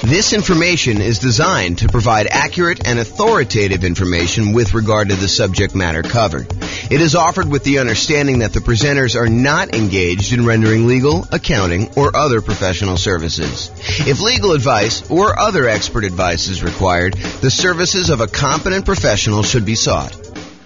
This information is designed to provide accurate and authoritative information with regard to the subject matter covered. It is offered with the understanding that the presenters are not engaged in rendering legal, accounting, or other professional services. If legal advice or other expert advice is required, the services of a competent professional should be sought.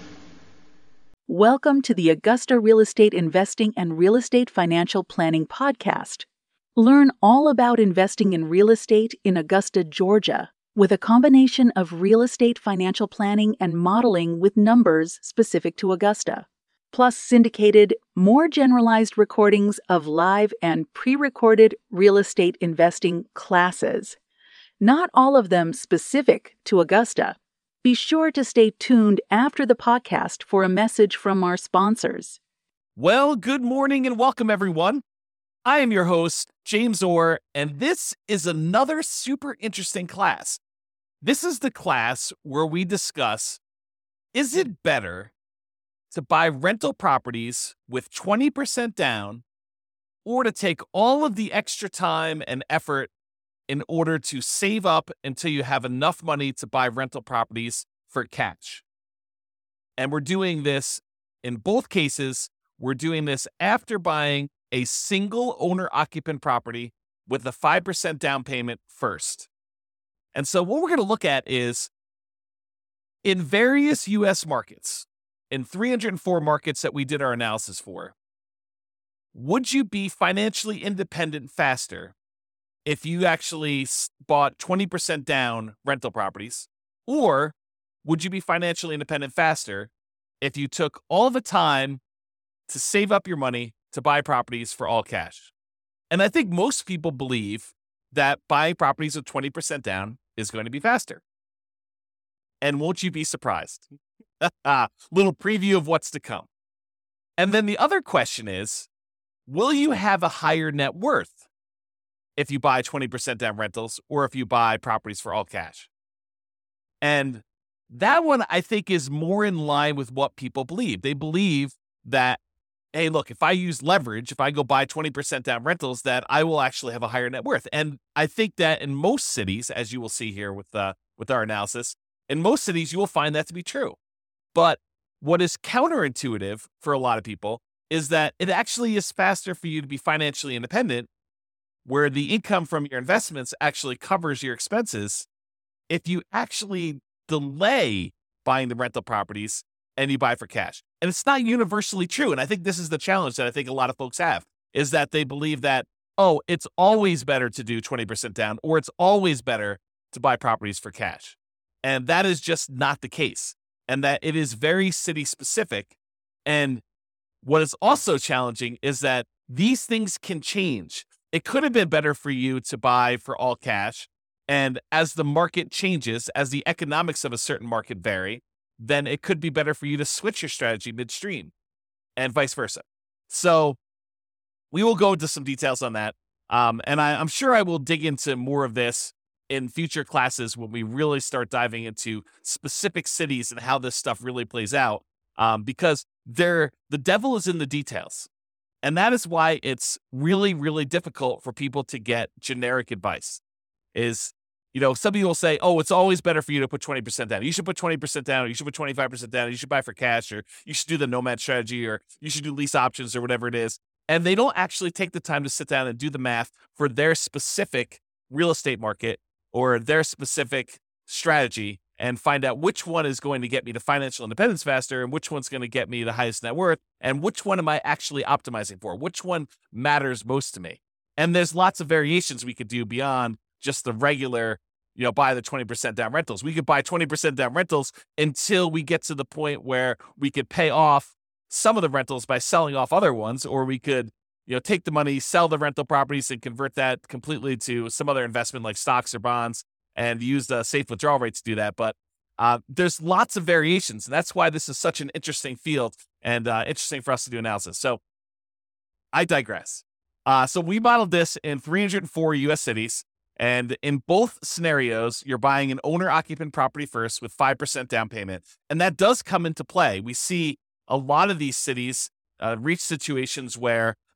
Welcome to the Augusta Real Estate Investing and Real Estate Financial Planning Podcast. Learn all about investing in real estate in Augusta, Georgia, with a combination of real estate financial planning and modeling with numbers specific to Augusta, plus syndicated, more generalized recordings of live and pre-recorded real estate investing classes. Not all of them specific to Augusta. Be sure to stay tuned after the podcast for a message from our sponsors. Well, good morning and welcome, everyone. I am your host, James Orr, and this is another super interesting class. This is the class where we discuss, is it better to buy rental properties with 20% down or to take all of the extra time and effort in order to save up until you have enough money to buy rental properties for cash? And we're doing this in both cases. We're doing this after buying a single owner-occupant property with a 5% down payment first. And so what we're going to look at is, in various U.S. markets, in 304 markets that we did our analysis for, would you be financially independent faster if you actually bought 20% down rental properties? Or would you be financially independent faster if you took all the time to save up your money to buy properties for all cash? And I think most people believe that buying properties with 20% down is going to be faster. And won't you be surprised? Little preview of what's to come. And then the other question is, will you have a higher net worth if you buy 20% down rentals or if you buy properties for all cash? And that one, I think, is more in line with what people believe. They believe that, hey, look, if I use leverage, if I go buy 20% down rentals, that I will actually have a higher net worth. And I think that in most cities, as you will see here with our analysis, in most cities, you will find that to be true. But what is counterintuitive for a lot of people is that it actually is faster for you to be financially independent, where the income from your investments actually covers your expenses, if you actually delay buying the rental properties and you buy for cash. And it's not universally true. And I think this is the challenge that I think a lot of folks have, is that they believe that, oh, it's always better to do 20% down, or it's always better to buy properties for cash. And that is just not the case. And that it is very city specific. And what is also challenging is that these things can change. It could have been better for you to buy for all cash. And as the market changes, as the economics of a certain market vary, then it could be better for you to switch your strategy midstream and vice versa. So we will go into some details on that. And I'm sure I will dig into more of this in future classes when we really start diving into specific cities and how this stuff really plays out, because the devil is in the details. And that is why it's really, really difficult for people to get generic advice. Some people will say, oh, it's always better for you to put 20% down. You should put 20% down, or you should put 25% down, or you should buy for cash, or you should do the nomad strategy, or you should do lease options, or whatever it is. And they don't actually take the time to sit down and do the math for their specific real estate market or their specific strategy and find out which one is going to get me to financial independence faster and which one's going to get me the highest net worth and which one am I actually optimizing for, which one matters most to me. And there's lots of variations we could do beyond just the regular, buy the 20% down rentals. We could buy 20% down rentals until we get to the point where we could pay off some of the rentals by selling off other ones, or we could, take the money, sell the rental properties and convert that completely to some other investment like stocks or bonds and use the safe withdrawal rate to do that. But there's lots of variations. And that's why this is such an interesting field and interesting for us to do analysis. So I digress. So we modeled this in 304 U.S. cities. And in both scenarios, you're buying an owner-occupant property first with 5% down payment. And that does come into play. We see a lot of these cities reach situations where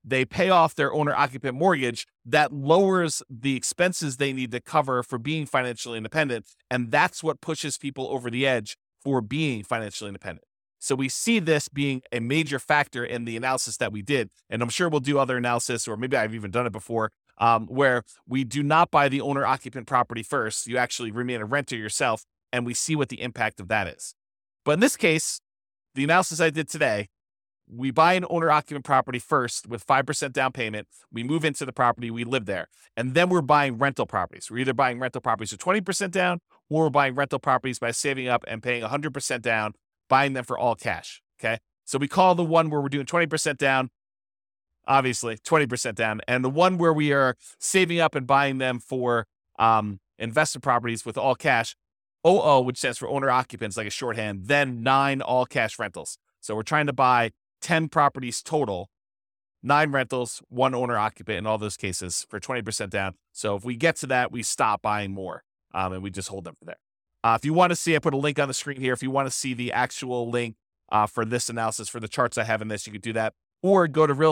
they pay off their owner-occupant mortgage. That lowers the expenses they need to cover for being financially independent, and that's what pushes people over the edge for being financially independent. So we see this being a major factor in the analysis that we did, and I'm sure we'll do other analysis, or maybe I've even done it before, where we do not buy the owner-occupant property first. You actually remain a renter yourself, and we see what the impact of that is. But in this case, the analysis I did today, we buy an owner-occupant property first with 5% down payment. We move into the property, we live there. And then we're buying rental properties. We're either buying rental properties with 20% down, or we're buying rental properties by saving up and paying 100% down, buying them for all cash, okay? So we call the one where we're doing 20% down, obviously, 20% down. And the one where we are saving up and buying them for investment properties with all cash, OO, which stands for owner-occupants, like a shorthand, then 9 all-cash rentals. So we're trying to buy 10 properties total, 9 rentals, 1 owner-occupant in all those cases for 20% down. So if we get to that, we stop buying more, and we just hold them for there. If you want to see, I put a link on the screen here. If you want to see the actual link for this analysis, for the charts I have in this, you can do that. Or go to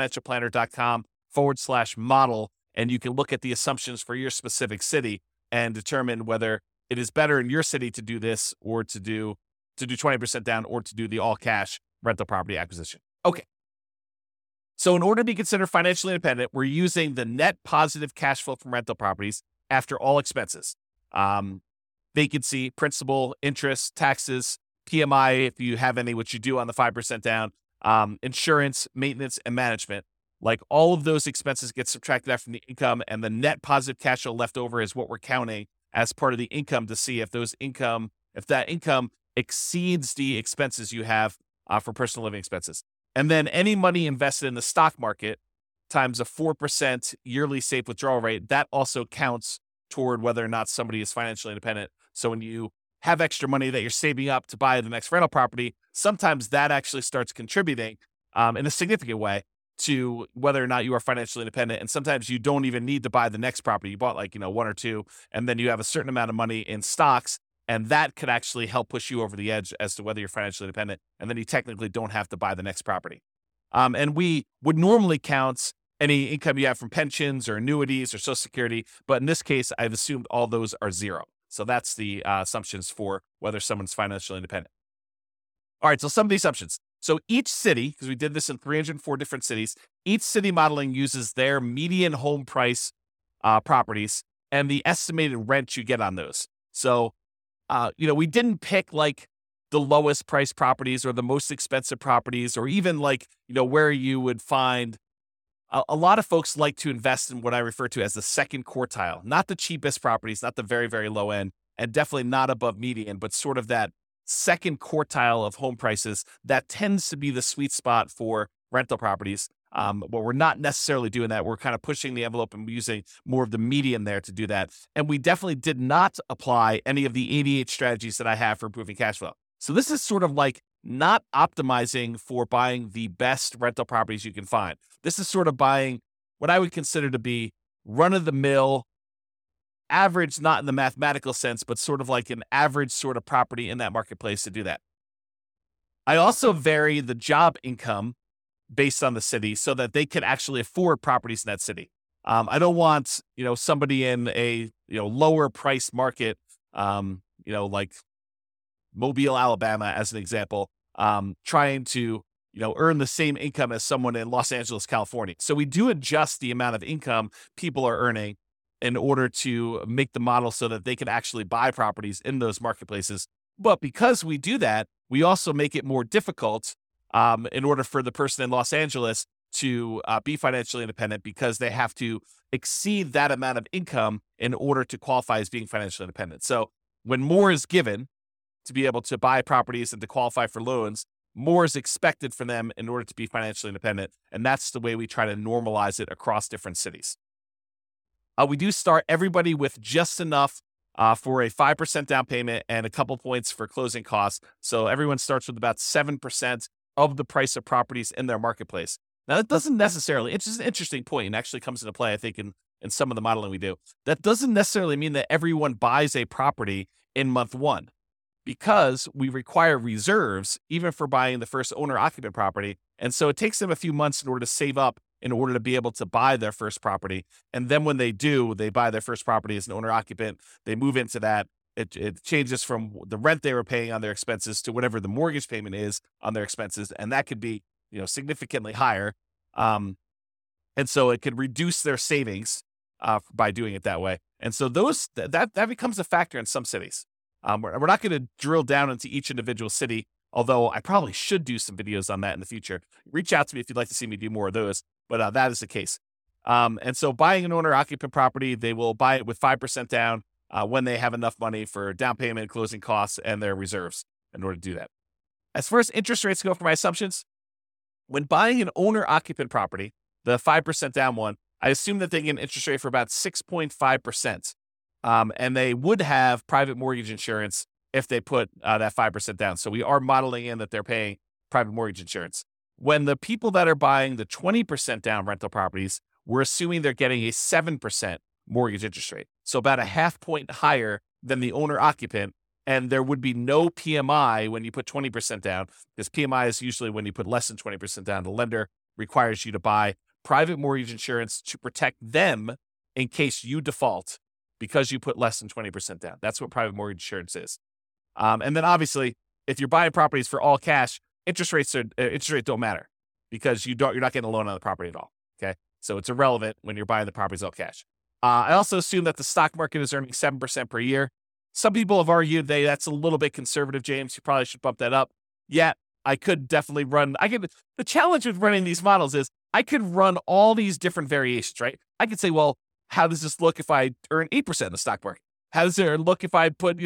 realestatefinancialplanner.com/model, and you can look at the assumptions for your specific city and determine whether it is better in your city to do this, or to do 20% down, or to do the all-cash rental property acquisition. Okay. So in order to be considered financially independent, we're using the net positive cash flow from rental properties after all expenses. Vacancy, principal, interest, taxes, PMI, if you have any, which you do on the 5% down, insurance, maintenance, and management. Like, all of those expenses get subtracted out from the income, and the net positive cash flow left over is what we're counting as part of the income to see if that income exceeds the expenses you have for personal living expenses. And then any money invested in the stock market times a 4% yearly safe withdrawal rate, that also counts toward whether or not somebody is financially independent. So when you have extra money that you're saving up to buy the next rental property, sometimes that actually starts contributing in a significant way to whether or not you are financially independent. And sometimes you don't even need to buy the next property. You bought 1 or 2, and then you have a certain amount of money in stocks, and that could actually help push you over the edge as to whether you're financially independent. And then you technically don't have to buy the next property. And we would normally count any income you have from pensions or annuities or Social Security, but in this case, I've assumed all those are zero. So that's the assumptions for whether someone's financially independent. All right, so some of the assumptions. So each city, because we did this in 304 different cities, each city modeling uses their median home price properties and the estimated rent you get on those. So, we didn't pick the lowest price properties or the most expensive properties, or even where you would find. A lot of folks like to invest in what I refer to as the second quartile, not the cheapest properties, not the very, very low end, and definitely not above median, but sort of that second quartile of home prices. That tends to be the sweet spot for rental properties. But we're not necessarily doing that. We're kind of pushing the envelope and using more of the median there to do that. And we definitely did not apply any of the 88 strategies that I have for improving cash flow. So this is sort of not optimizing for buying the best rental properties you can find. This is sort of buying what I would consider to be run-of-the-mill, average, not in the mathematical sense, but sort of like an average sort of property in that marketplace to do that. I also vary the job income based on the city so that they can actually afford properties in that city. I don't want, somebody in a, lower price market, like Mobile, Alabama, as an example, trying to, earn the same income as someone in Los Angeles, California. So we do adjust the amount of income people are earning in order to make the model so that they can actually buy properties in those marketplaces. But because we do that, we also make it more difficult in order for the person in Los Angeles to be financially independent, because they have to exceed that amount of income in order to qualify as being financially independent. So when more is given to be able to buy properties and to qualify for loans, more is expected from them in order to be financially independent. And that's the way we try to normalize it across different cities. We do start everybody with just enough for a 5% down payment and a couple points for closing costs. So everyone starts with about 7% of the price of properties in their marketplace. Now, that doesn't necessarily, it's just an interesting point and actually comes into play, I think, in some of the modeling we do. That doesn't necessarily mean that everyone buys a property in month 1, because we require reserves even for buying the first owner-occupant property. And so it takes them a few months in order to save up in order to be able to buy their first property. And then when they do, they buy their first property as an owner occupant, they move into that. It changes from the rent they were paying on their expenses to whatever the mortgage payment is on their expenses. And that could be, significantly higher. And so it could reduce their savings by doing it that way. And so that becomes a factor in some cities. We're not going to drill down into each individual city, although I probably should do some videos on that in the future. Reach out to me if you'd like to see me do more of those, but that is the case. And so buying an owner-occupant property, they will buy it with 5% down when they have enough money for down payment, closing costs, and their reserves in order to do that. As far as interest rates go for my assumptions, when buying an owner-occupant property, the 5% down one, I assume that they get an interest rate for about 6.5%. And they would have private mortgage insurance if they put that 5% down. So we are modeling in that they're paying private mortgage insurance. When the people that are buying the 20% down rental properties, we're assuming they're getting a 7% mortgage interest rate. So about a half point higher than the owner occupant. And there would be no PMI when you put 20% down, because PMI is usually when you put less than 20% down. The lender requires you to buy private mortgage insurance to protect them in case you default because you put less than 20% down. That's what private mortgage insurance is. And then obviously, if you're buying properties for all cash, interest rates don't matter because you're not getting a loan on the property at all. Okay, so it's irrelevant when you're buying the properties all cash. I also assume that the stock market is earning 7% per year. Some people have argued that's a little bit conservative, James. You probably should bump that up. Yeah, I could definitely run. The challenge with running these models is I could run all these different variations, right? I could say, well, how does this look if I earn 8% in the stock market? How does it look if I put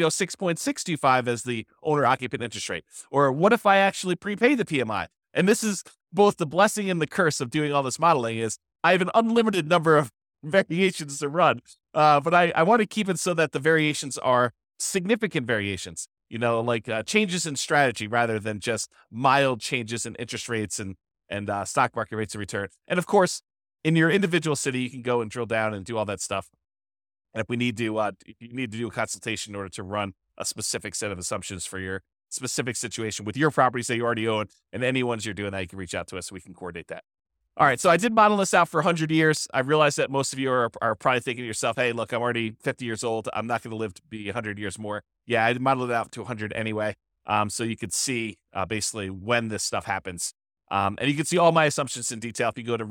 6.625 as the owner occupant interest rate? Or what if I actually prepay the PMI? And this is both the blessing and the curse of doing all this modeling is I have an unlimited number of variations to run. But I want to keep it so that the variations are significant variations, like changes in strategy rather than just mild changes in interest rates and stock market rates of return. And of course, in your individual city, you can go and drill down and do all that stuff. And if we need to, you need to do a consultation in order to run a specific set of assumptions for your specific situation with your properties that you already own and any ones you're doing that, you can reach out to us so we can coordinate that. All right, so I did model this out for 100 years. I realize that most of you are probably thinking to yourself, hey, look, I'm already 50 years old. I'm not going to live to be 100 years more. Yeah, I modeled it out to 100 anyway, so you could see basically when this stuff happens. And you can see all my assumptions in detail if you go to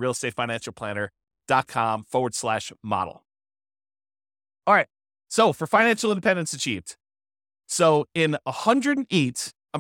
realestatefinancialplanner.com/model. All right, so for financial independence achieved. So in 180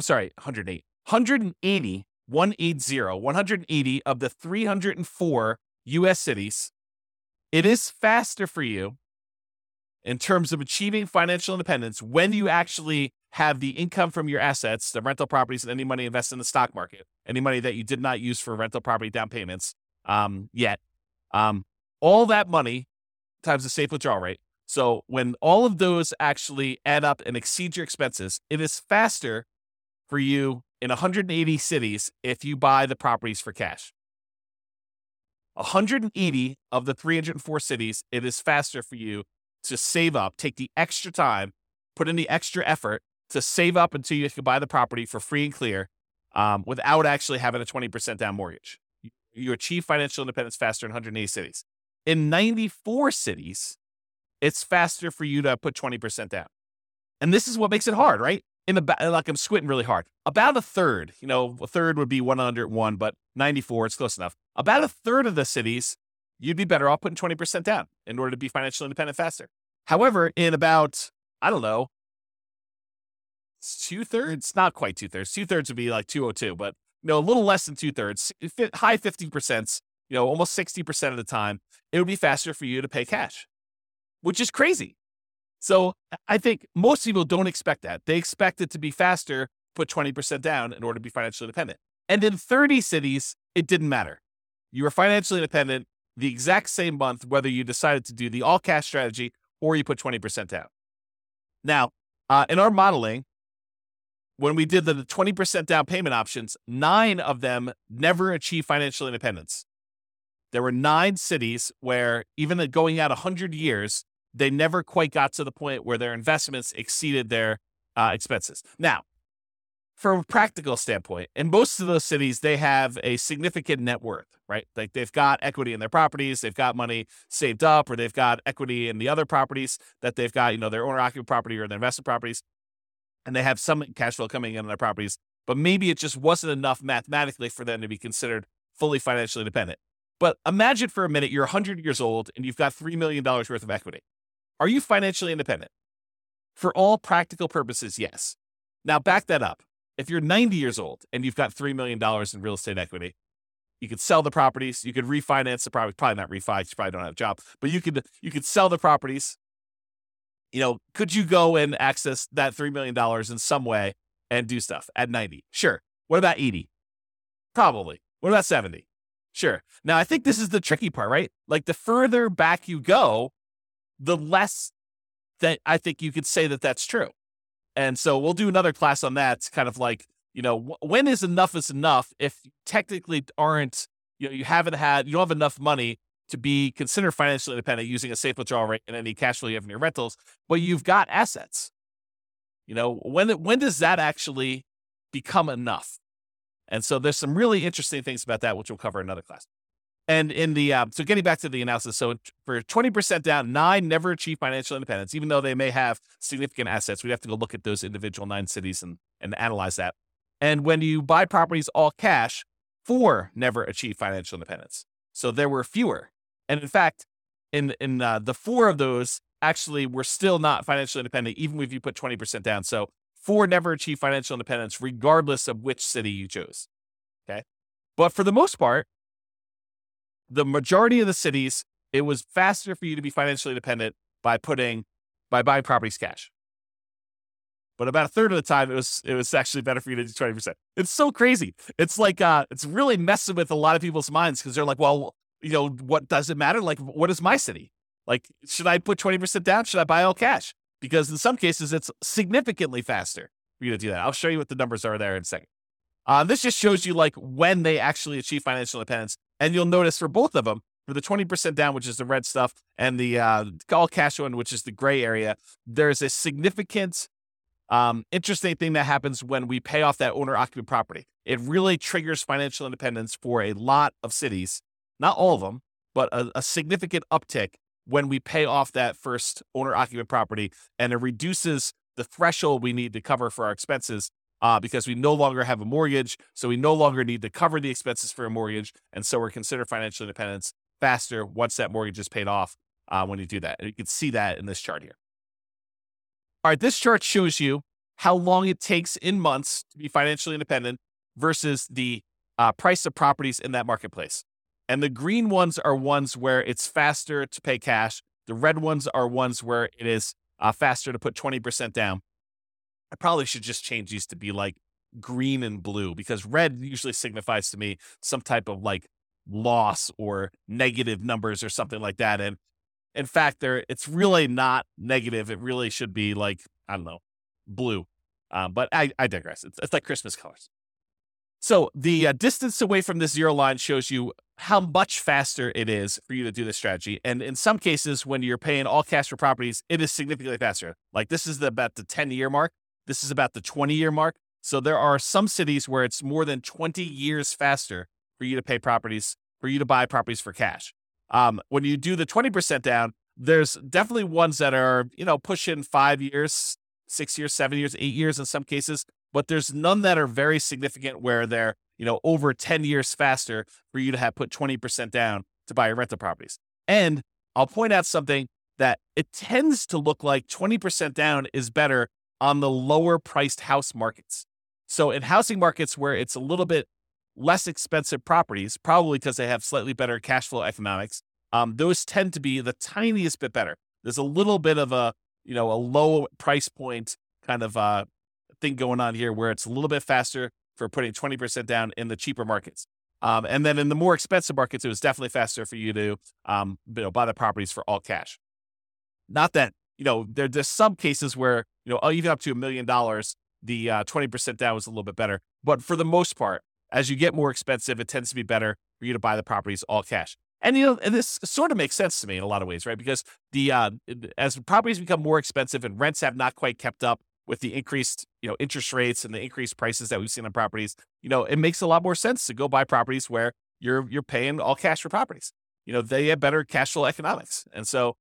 of the 304 U.S. cities, it is faster for you in terms of achieving financial independence when you actually have the income from your assets, the rental properties, and any money invested in the stock market, any money that you did not use for rental property down payments yet. All that money times the safe withdrawal rate. So when all of those actually add up and exceed your expenses, it is faster for you in 180 cities if you buy the properties for cash. 180 of the 304 cities, it is faster for you to save up, take the extra time, put in the extra effort to save up until you can buy the property for free and clear without actually having a 20% down mortgage. You achieve financial independence faster in 180 cities. In 94 cities, it's faster for you to put 20% down. And this is what makes it hard, right? I'm squinting really hard. About a third, a third would be 101, but 94, it's close enough. About a third of the cities, you'd be better off putting 20% down in order to be financially independent faster. However, in about, two-thirds, not quite two-thirds. Two-thirds would be like 202, but a little less than two-thirds, high 50%, almost 60% of the time, it would be faster for you to pay cash, which is crazy. So I think most people don't expect that. They expect it to be faster, put 20% down in order to be financially independent. And in 30 cities, it didn't matter. You were financially independent the exact same month, whether you decided to do the all cash strategy or you put 20% down. Now, in our modeling, when we did the 20% down payment options, 9 of them never achieved financial independence. There were 9 cities where even going out 100 years, they never quite got to the point where their investments exceeded their expenses. Now, from a practical standpoint, in most of those cities, they have a significant net worth, right? Like they've got equity in their properties, they've got money saved up, or they've got equity in the other properties that they've got, their owner-occupied property or their investment properties, and they have some cash flow coming in on their properties, but maybe it just wasn't enough mathematically for them to be considered fully financially independent. But imagine for a minute, you're 100 years old and you've got $3 million worth of equity. Are you financially independent? For all practical purposes, yes. Now back that up. If you're 90 years old and you've got $3 million in real estate equity, you could sell the properties, you could refinance the property, probably not refi, you probably don't have a job, but you could sell the properties. Could you go and access that $3 million in some way and do stuff at 90? Sure. What about 80? Probably. What about 70? Sure. Now, I think this is the tricky part, right? Like the further back you go, the less that I think you could say that that's true. And so we'll do another class on that. It's kind of like, when is enough if you technically aren't, you don't have enough money to be considered financially independent using a safe withdrawal rate and any cash flow you have in your rentals, but you've got assets. When does that actually become enough? And so there's some really interesting things about that, which we'll cover in another class. And in the, so getting back to the analysis, so for 20% down, 9 never achieve financial independence, even though they may have significant assets. We'd have to go look at those individual 9 cities and analyze that. And when you buy properties all cash, 4 never achieve financial independence. So there were fewer. And in fact, in the 4 of those actually were still not financially independent, even if you put 20% down. So 4 never achieve financial independence, regardless of which city you chose. Okay. But for the most part, the majority of the cities, it was faster for you to be financially independent by buying properties cash. But about a third of the time, it was actually better for you to do 20%. It's so crazy. It's like, it's really messing with a lot of people's minds because they're like, well, what does it matter? Like, what is my city? Like, should I put 20% down? Should I buy all cash? Because in some cases, it's significantly faster for you to do that. I'll show you what the numbers are there in a second. This just shows you like when they actually achieve financial independence. And you'll notice for both of them, for the 20% down, which is the red stuff, and the all cash one, which is the gray area, there's a significant interesting thing that happens when we pay off that owner-occupied property. It really triggers financial independence for a lot of cities, not all of them, but a significant uptick when we pay off that first owner-occupied property, and it reduces the threshold we need to cover for our expenses because we no longer have a mortgage, so we no longer need to cover the expenses for a mortgage, and so we're considered financial independence faster once that mortgage is paid off when you do that. And you can see that in this chart here. All right, this chart shows you how long it takes in months to be financially independent versus the price of properties in that marketplace. And the green ones are ones where it's faster to pay cash. The red ones are ones where it is faster to put 20% down. I probably should just change these to be like green and blue because red usually signifies to me some type of like loss or negative numbers or something like that. And in fact, it's really not negative. It really should be like, I don't know, blue. But I digress. It's like Christmas colors. So the distance away from this zero line shows you how much faster it is for you to do this strategy. And in some cases, when you're paying all cash for properties, it is significantly faster. Like this is about the 10-year mark. This is about the 20-year mark. So there are some cities where it's more than 20 years faster for you to buy properties for cash. When you do the 20% down, there's definitely ones that are, pushing 5 years, 6 years, 7 years, 8 years in some cases, but there's none that are very significant where they're, over 10 years faster for you to have put 20% down to buy your rental properties. And I'll point out something that it tends to look like 20% down is better on the lower priced house markets. So in housing markets where it's a little bit less expensive properties, probably because they have slightly better cash flow economics, those tend to be the tiniest bit better. There's a little bit of a low price point kind of thing going on here where it's a little bit faster for putting 20% down in the cheaper markets. And then in the more expensive markets, it was definitely faster for you to buy the properties for all cash. Not that, there's some cases where, even up to $1 million, the 20% down was a little bit better. But for the most part, as you get more expensive, it tends to be better for you to buy the properties all cash. And, and this sort of makes sense to me in a lot of ways, right? Because as properties become more expensive and rents have not quite kept up with the increased, interest rates and the increased prices that we've seen on properties, it makes a lot more sense to go buy properties where you're paying all cash for properties. They have better cash flow economics. And so,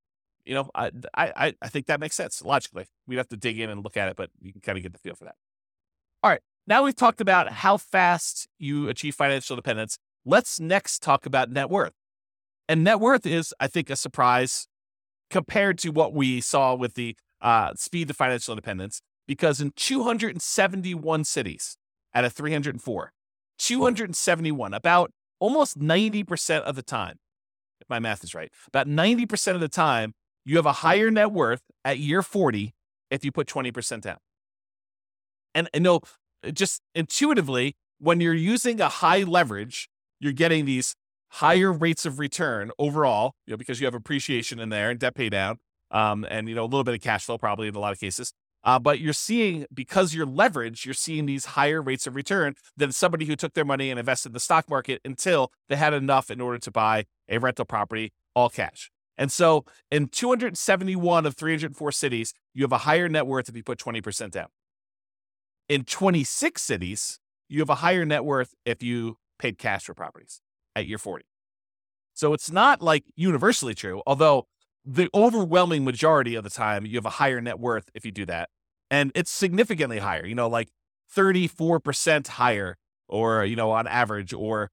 I think that makes sense logically. We'd have to dig in and look at it, but you can kind of get the feel for that. All right. Now we've talked about how fast you achieve financial independence. Let's next talk about net worth. And net worth is, I think, a surprise compared to what we saw with the speed to financial independence, because in 271 cities out of 304, 271, about almost 90% of the time, if my math is right, about 90% of the time, you have a higher net worth at year 40 if you put 20% down. And just intuitively, when you're using a high leverage, you're getting these higher rates of return overall, because you have appreciation in there and debt pay down, and a little bit of cash flow probably in a lot of cases. But you're seeing, because you're leveraged, you're seeing these higher rates of return than somebody who took their money and invested in the stock market until they had enough in order to buy a rental property all cash. And so in 271 of 304 cities, you have a higher net worth if you put 20% down. In 26 cities, you have a higher net worth if you paid cash for properties at year 40. So it's not like universally true, although the overwhelming majority of the time, you have a higher net worth if you do that. And it's significantly higher, like 34% higher, or, on average, or,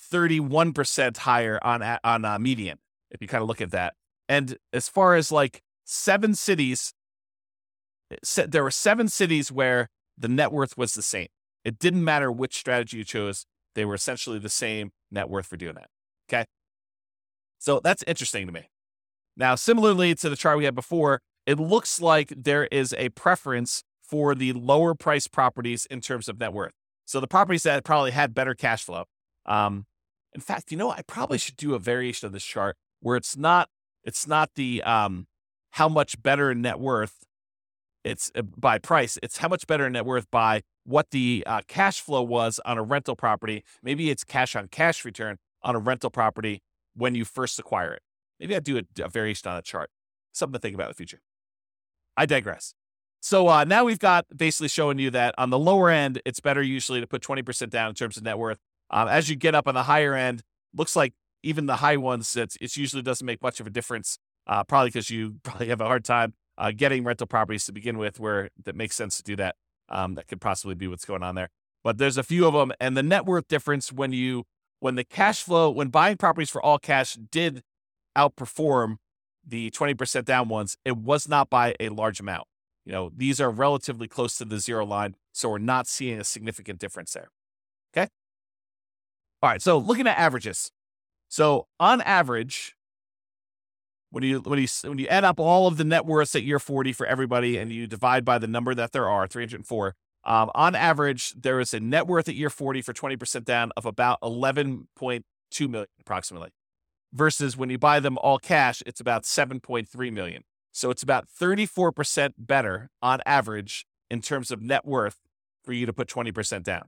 31% higher on median, if you kind of look at that. And as far as like 7 cities, there were 7 cities where the net worth was the same. It didn't matter which strategy you chose. They were essentially the same net worth for doing that. Okay. So that's interesting to me. Now, similarly to the chart we had before, it looks like there is a preference for the lower price properties in terms of net worth. So the properties that probably had better cash flow. In fact, I probably should do a variation of this chart where it's not the how much better net worth it's by price. It's how much better net worth by what the cash flow was on a rental property. Maybe it's cash on cash return on a rental property when you first acquire it. Maybe I'd do a variation on a chart. Something to think about in the future. I digress. So now we've got basically showing you that on the lower end, it's better usually to put 20% down in terms of net worth. As you get up on the higher end, looks like even the high ones, it usually doesn't make much of a difference, probably because you probably have a hard time getting rental properties to begin with where that makes sense to do that. That could possibly be what's going on there. But there's a few of them. And the net worth difference when the cash flow, when buying properties for all cash did outperform the 20% down ones, it was not by a large amount. These are relatively close to the zero line, so we're not seeing a significant difference there. Okay. All right. So looking at averages. So on average, when you add up all of the net worths at year 40 for everybody and you divide by the number that there are, 304, on average, there is a net worth at year 40 for 20% down of about 11.2 million approximately. Versus when you buy them all cash, it's about 7.3 million. So it's about 34% better on average in terms of net worth for you to put 20% down.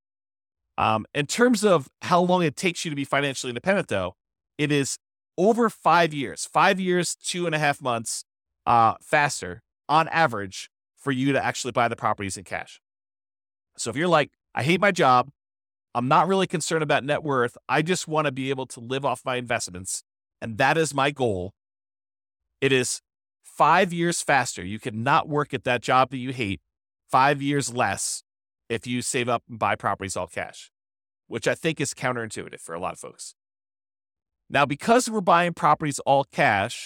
In terms of how long it takes you to be financially independent, though, it is over 5 years, 2.5 months faster on average for you to actually buy the properties in cash. So if you're like, I hate my job, I'm not really concerned about net worth, I just want to be able to live off my investments, and that is my goal, it is 5 years faster. You cannot work at that job that you hate 5 years less if you save up and buy properties all cash, which I think is counterintuitive for a lot of folks. Now, because we're buying properties all cash,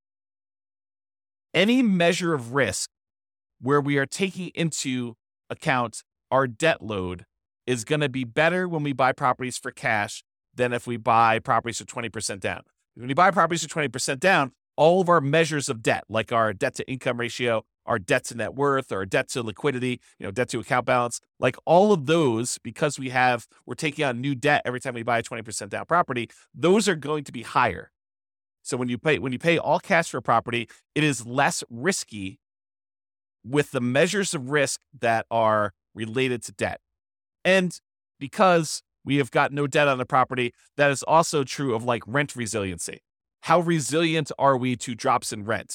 any measure of risk where we are taking into account our debt load is going to be better when we buy properties for cash than if we buy properties for 20% down. When you buy properties for 20% down, all of our measures of debt, like our debt to income ratio, our debt to net worth, or debt to liquidity, debt to account balance, like all of those, because we're taking on new debt every time we buy a 20% down property, those are going to be higher. So when you pay all cash for a property, it is less risky with the measures of risk that are related to debt. And because we have got no debt on the property, that is also true of like rent resiliency. How resilient are we to drops in rent?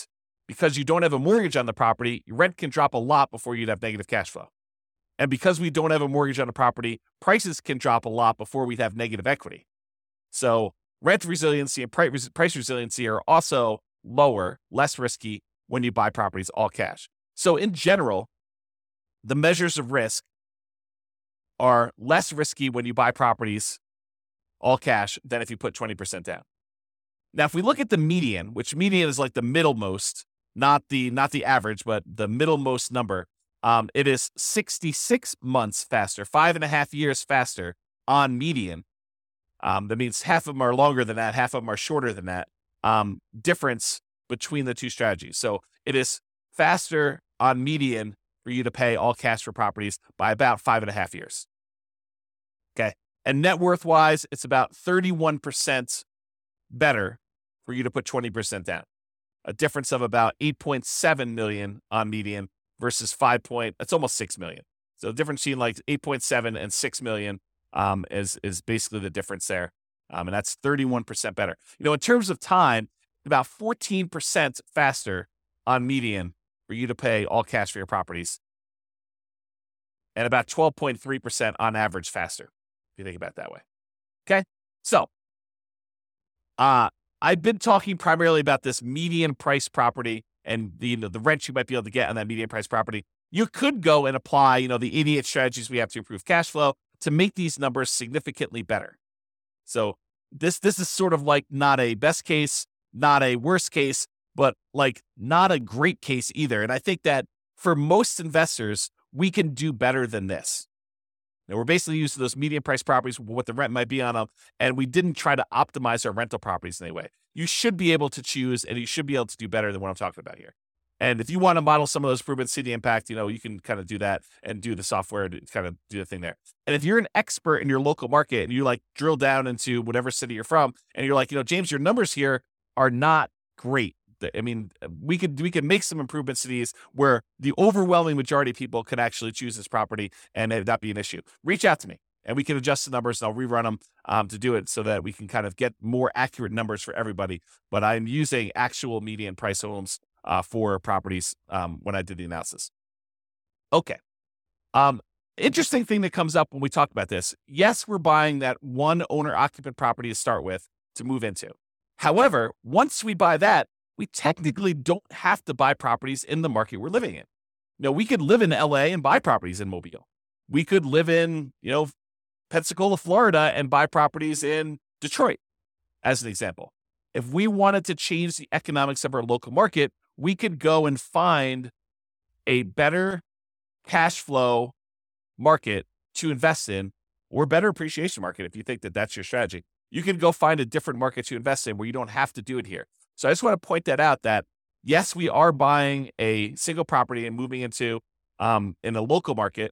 because you don't have a mortgage on the property, your rent can drop a lot before you'd have negative cash flow. And because we don't have a mortgage on the property, prices can drop a lot before we'd have negative equity. So rent resiliency and price resiliency are also lower, less risky when you buy properties all cash. So in general, the measures of risk are less risky when you buy properties all cash than if you put 20% down. Now, if we look at the median, which median is like the middlemost, not the average, but the middlemost number, it is 66 months faster, 5.5 years faster on median. That means half of them are longer than that, half of them are shorter than that. Difference between the two strategies. So it is faster on median for you to pay all cash for properties by about 5.5 years. Okay. And net worth wise, it's about 31% better for you to put 20% down. A difference of about 8.7 million on median versus it's almost 6 million. So the difference between like 8.7 and 6 million is basically the difference there. And that's 31% better. In terms of time, about 14% faster on median for you to pay all cash for your properties, and about 12.3% on average faster, if you think about it that way. Okay. So, I've been talking primarily about this median price property and the rent you might be able to get on that median price property. You could go and apply, the 88 strategies we have to improve cash flow to make these numbers significantly better. So this is sort of like not a best case, not a worst case, but like not a great case either. And I think that for most investors, we can do better than this. Now, we're basically using those median price properties, what the rent might be on them, and we didn't try to optimize our rental properties in any way. You should be able to choose, and you should be able to do better than what I'm talking about here. And if you want to model some of those improvements, see the impact, you can kind of do that and do the software to kind of do the thing there. And if you're an expert in your local market and you like drill down into whatever city you're from, and you're like, James, your numbers here are not great. I mean, we could make some improvements to these where the overwhelming majority of people could actually choose this property and it not be an issue. Reach out to me and we can adjust the numbers and I'll rerun them to do it so that we can kind of get more accurate numbers for everybody. But I'm using actual median price homes for properties when I did the analysis. Okay. Interesting thing that comes up when we talk about this. Yes, we're buying that one owner occupant property to start with to move into. However, once we buy that, we technically don't have to buy properties in the market we're living in. We could live in LA and buy properties in Mobile. We could live in, Pensacola, Florida and buy properties in Detroit, as an example. If we wanted to change the economics of our local market, we could go and find a better cash flow market to invest in, or better appreciation market if you think that that's your strategy. You can go find a different market to invest in where you don't have to do it here. So I just want to point that out that, yes, we are buying a single property and moving into in a local market.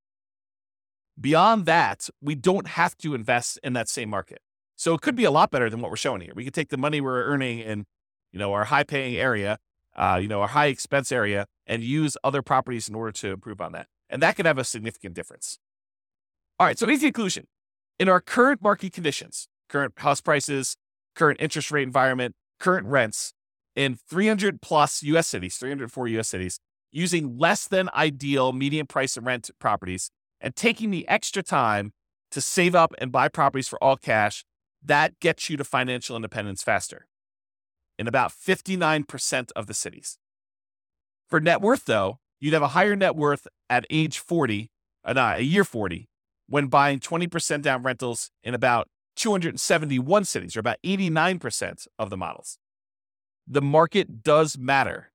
Beyond that, we don't have to invest in that same market. So it could be a lot better than what we're showing here. We could take the money we're earning in, our high-paying area, our high-expense area, and use other properties in order to improve on that. And that could have a significant difference. All right, so easy conclusion. In our current market conditions, current house prices, current interest rate environment, current rents in 300 plus U.S. cities, 304 U.S. cities, using less than ideal median price and rent properties and taking the extra time to save up and buy properties for all cash, that gets you to financial independence faster in about 59% of the cities. For net worth, though, you'd have a higher net worth at age 40, year 40, when buying 20% down rentals in about 271 cities, or about 89% of the models. The market does matter.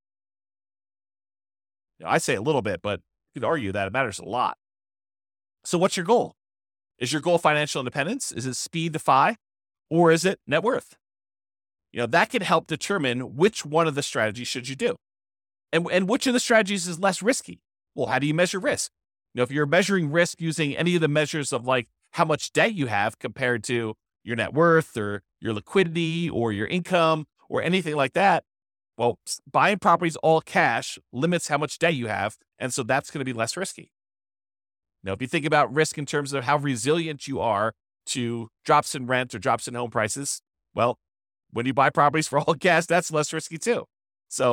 I say a little bit, but you could argue that it matters a lot. So what's your goal? Is your goal financial independence? Is it speed to FI? Or is it net worth? That can help determine which one of the strategies should you do. And which of the strategies is less risky? Well, how do you measure risk? If you're measuring risk using any of the measures of like how much debt you have compared to your net worth or your liquidity or your income or anything like that, well, buying properties all cash limits how much debt you have. And so that's going to be less risky. Now, if you think about risk in terms of how resilient you are to drops in rent or drops in home prices, well, when you buy properties for all cash, that's less risky too. So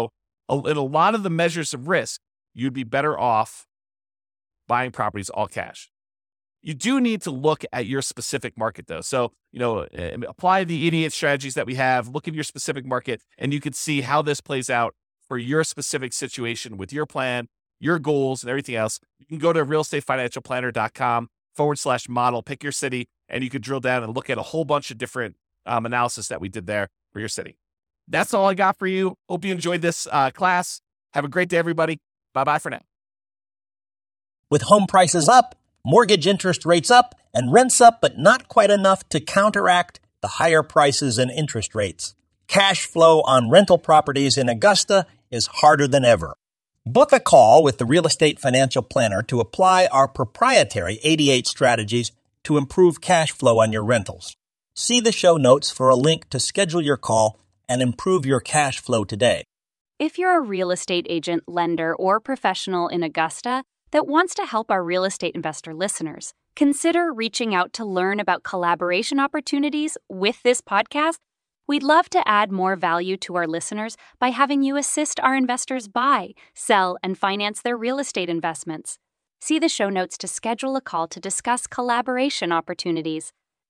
in a lot of the measures of risk, you'd be better off buying properties all cash. You do need to look at your specific market, though. So, apply the idiot strategies that we have, look at your specific market, and you can see how this plays out for your specific situation with your plan, your goals, and everything else. You can go to realestatefinancialplanner.com/model, pick your city, and you can drill down and look at a whole bunch of different analysis that we did there for your city. That's all I got for you. Hope you enjoyed this class. Have a great day, everybody. Bye-bye for now. With home prices up, mortgage interest rates up, and rents up, but not quite enough to counteract the higher prices and interest rates, cash flow on rental properties in Augusta is harder than ever. Book a call with the Real Estate Financial Planner to apply our proprietary 88 strategies to improve cash flow on your rentals. See the show notes for a link to schedule your call and improve your cash flow today. If you're a real estate agent, lender, or professional in Augusta that wants to help our real estate investor listeners, consider reaching out to learn about collaboration opportunities with this podcast. We'd love to add more value to our listeners by having you assist our investors buy, sell, and finance their real estate investments. See the show notes to schedule a call to discuss collaboration opportunities.